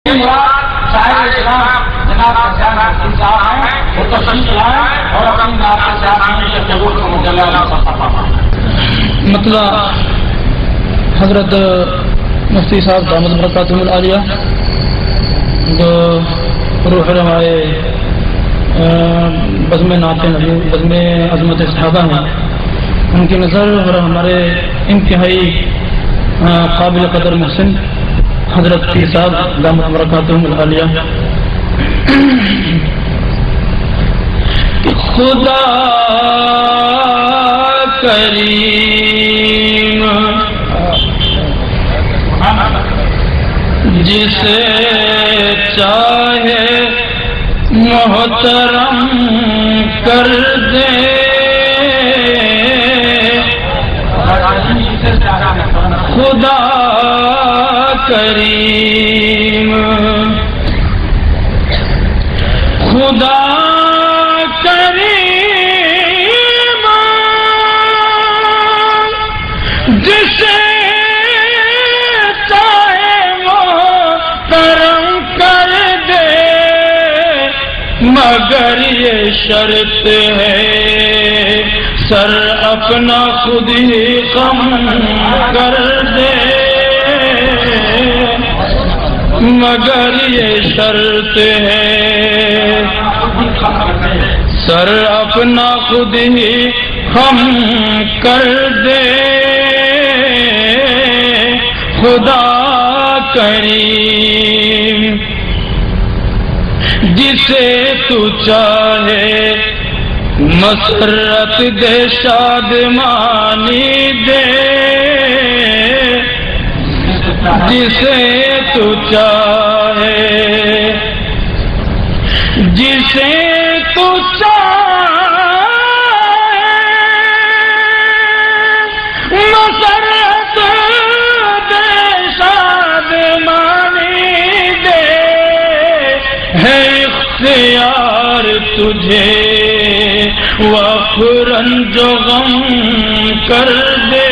صاحب اسلام جناب حسین صاحب ہیں، وہ تشریف لائیں اور اپنی نعت کے ساتھ ضرور کو مجلہ مطلع حضرت مفتی صاحب دامت برکاتہم العالیہ جو روح رہائے بزم نعت نبی بزم عظمت صحابہ ہیں، ان کی نظر اور ہمارے انتہائی قابل قدر محسن حضرت پیر صاحب دامت برکاتہم العالیہ خدا کریم جسے چاہے محترم کر دے، خدا کریم خدا کریم جسے چاہے محترم کر دے، مگر یہ شرط ہے سر اپنا خود ہی کم کر دے، مگر یہ شرط ہے سر اپنا خود ہی ہم کر دے، خدا کریم جسے تو چاہے مسرت دے شادمانی دے، جسے تو چاہے جسے تو چاہے مسرت دے شادمانی دے، ہے اختیار تجھے وفرن جو غم کر دے،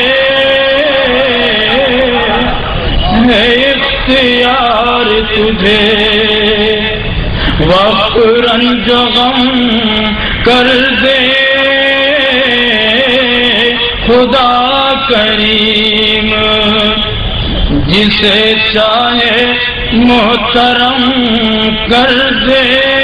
ہے اختیار تجھے وفرن جو غم کر دے، خدا کریم جسے چاہے محترم کر دے،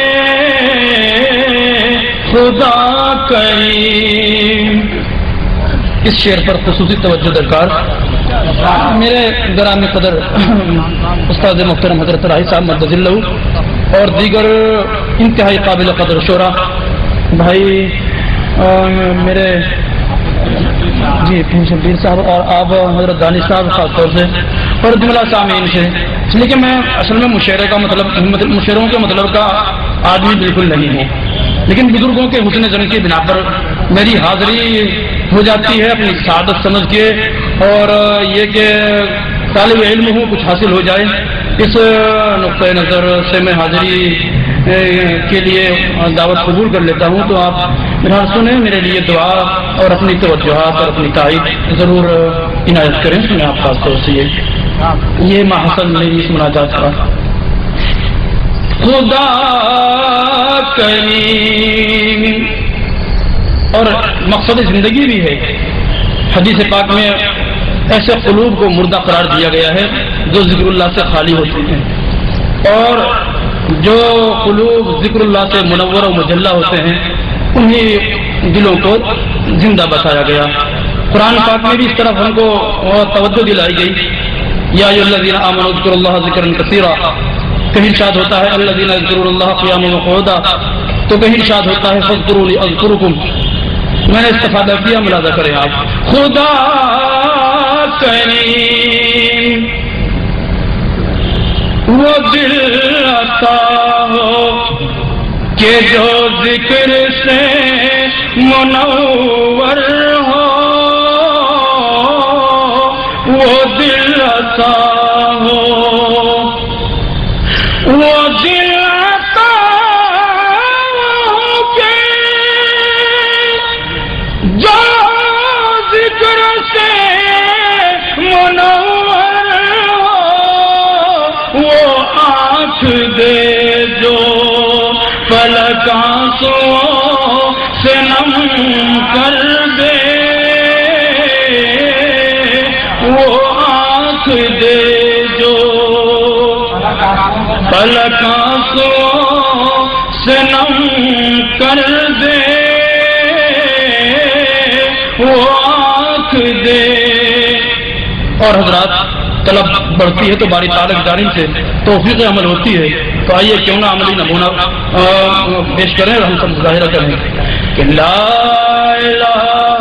خدا کریم۔ اس شعر پر خصوصی توجہ درکار میرے گرامی قدر استاد محترم حضرت راہی صاحب مدد اللہ اور دیگر انتہائی قابل قدر شعراء بھائی میرے جی شبیر صاحب اور آپ حضرت دانش صاحب خاص طور سے اور جملہ سامعین سے، اس لیے کہ میں اصل میں مشاعرے کا مشاعروں کے مطلب کا آدمی بالکل نہیں ہوں، لیکن بزرگوں کے حسن زن کی بنا پر میری حاضری ہو جاتی ہے اپنی سعادت سمجھ کے، اور یہ کہ طالب علم ہوں کچھ حاصل ہو جائے، اس نقطۂ نظر سے میں حاضری کے لیے دعوت قبول کر لیتا ہوں۔ تو آپ میرا سنیں، میرے لیے دعا اور اپنی توجہات اور اپنی تائید ضرور عنایت کریں۔ میں آپ خاص طور سے یہ محصل میری اس مناجات کا خدا کریم، اور مقصد زندگی بھی ہے۔ حدیث پاک میں ایسے قلوب کو مردہ قرار دیا گیا ہے جو ذکر اللہ سے خالی ہوتے ہیں، اور جو قلوب ذکر اللہ سے منور و مجلہ ہوتے ہیں انہی دلوں کو زندہ بتایا گیا۔ قرآن پاک میں بھی اس طرف ہم کو توجہ دلائی گئی، یا ایھا الذین آمنوا اذکروا اللہ ذکرا کثیرا، کہیں ارشاد ہوتا ہے الذین یذکرون اللہ قیاما وقعودا، تو کہیں ارشاد ہوتا ہے فاذکرونی اذکرکم۔ میں نے استفادہ کیا، ملاحظہ کریں آپ۔ خدا کریم وہ دل عطا ہو کہ جو ذکر سے منور ہو، وہ دل عطا ہو، وہ دل عطا ہو کہ جو ذکر سے منور ہو، وہ فلک آنسوؤں سے نم کر دے، وہ آنکھ دے جو فلک آنسوؤں سے نم کر دے، وہ آنکھ دے۔ اور حضرات طلب بڑھتی ہے تو باری تعالیٰ کی جانب سے توفیق عمل ہوتی ہے، تو آئیے کیوں نہ عملی نمونہ پیش کریں اور ہم سب مظاہرہ کریں کہ لا الہ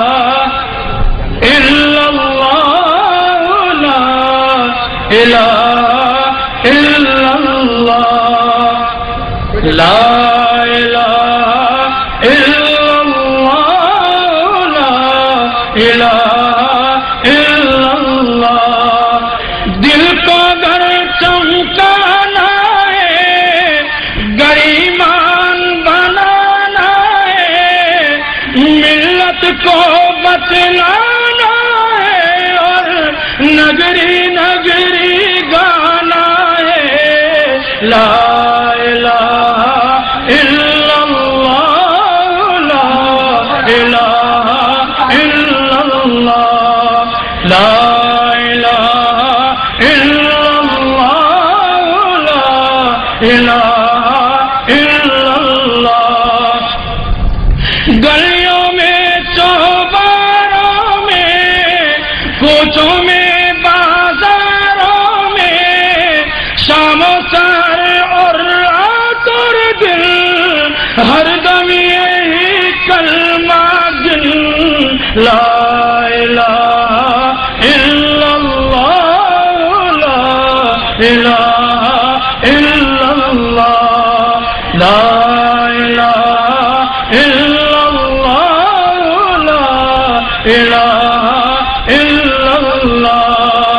الا اللہ، لا الہ الا اللہ، لا الہ الا اللہ، لا الہ الا اللہ۔ دل کو گر چمکانا ہے، گر ایمان بنانا ہے، ملت کو بتلانا ہے، اور نگری نگری گانا ہے، لا الہ الا اللہ، لا الہ الا اللہ، لا الہ الا اللہ، لا الہ الا اللہ۔ گلیوں میں چوباروں میں، کوچوں میں بازاروں میں، شام و سحر اور رات اور دن، ہر دم یہی کلمہ گن، لا الہ الا اللہ، لا الہ الا اللہ، لا الہ الا اللہ، لا الہ الا اللہ۔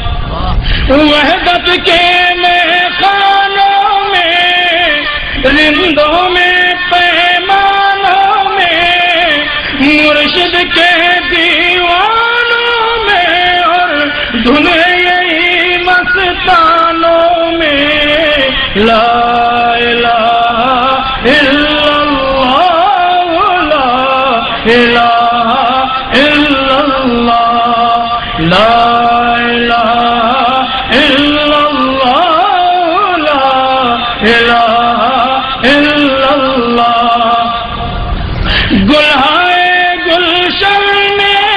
وحدت کے میخانوں میں، رندوں میں، پیمانوں میں، مرشد کے دیوانوں میں، اور دھنے یہی مستانوں میں، لا الہ الا اللہ، لا الہ الا اللہ، لا الہ الا اللہ، لا الہ الا اللہ۔ گلہائے گلشن میں،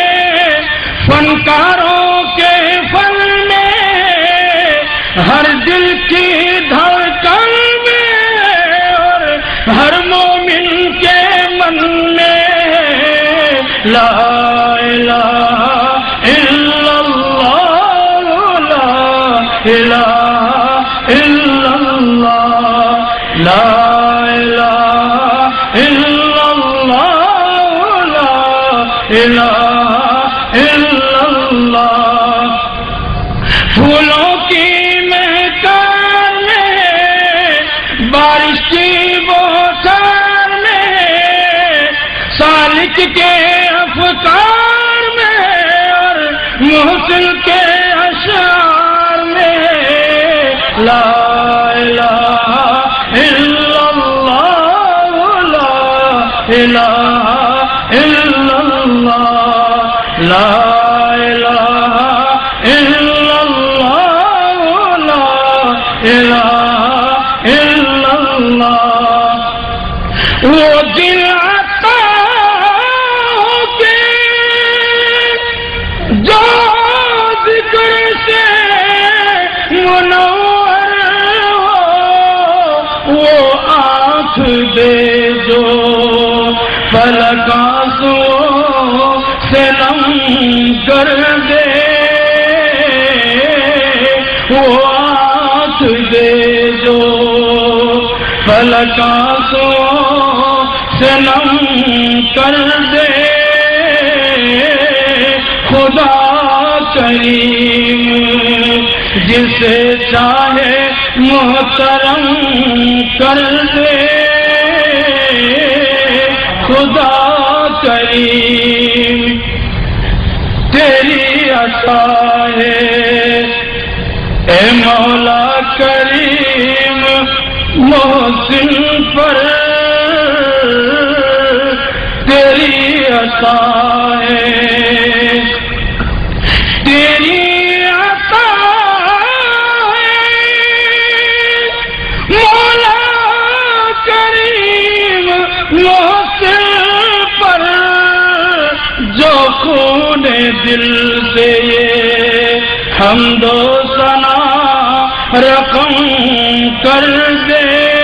فنکاروں کے فن میں، ہر دل کی دھڑکن میں، اور ہر مومن کے من میں، لا الہ الا اللہ، لا الہ الا اللہ، لا الہ الا اللہ، لا الہ الا اللہ۔ پھولوں کی مہکار میں، بارش کی بوچھار میں، سالک کے افکار میں، اور محسن کے اشعار میں، لا الہ الا اللہ، لا الہ الا اللہ، لا الہ الا اللہ، لا الہ الا اللہ۔ وہ دل عطاؤں کے جو ذکر سے منور ہو، وہ آنکھ دے جو فلک آنسوؤں سے نم کر دے، وہ آنکھ دے جو فلک آنسوؤں سے نم کر دے۔ خدا کریم جسے چاہے محترم کر دے، خدا کریم تیری عطا ہے، اے مولا کریم محسن پر تیری عطا ہے، تیری عطا ہے مولا کریم محسن پر، جو خون دل سے یہ حمد و ثنا رقم کر دے،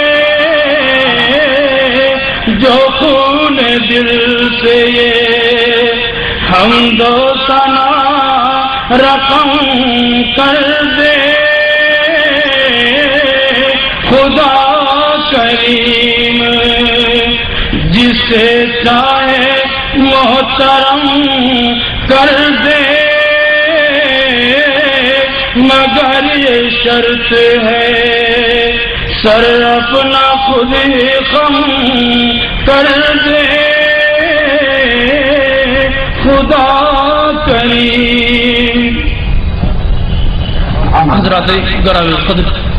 جو خون دل سے یہ حمد و ثنا رقم کر دے، خدا کریم جسے چاہے محترم کر دے، مگر یہ شرط ہے سر اپنا خود ہی خم کر دے، خدا کریم۔ حضرات گرامی قدر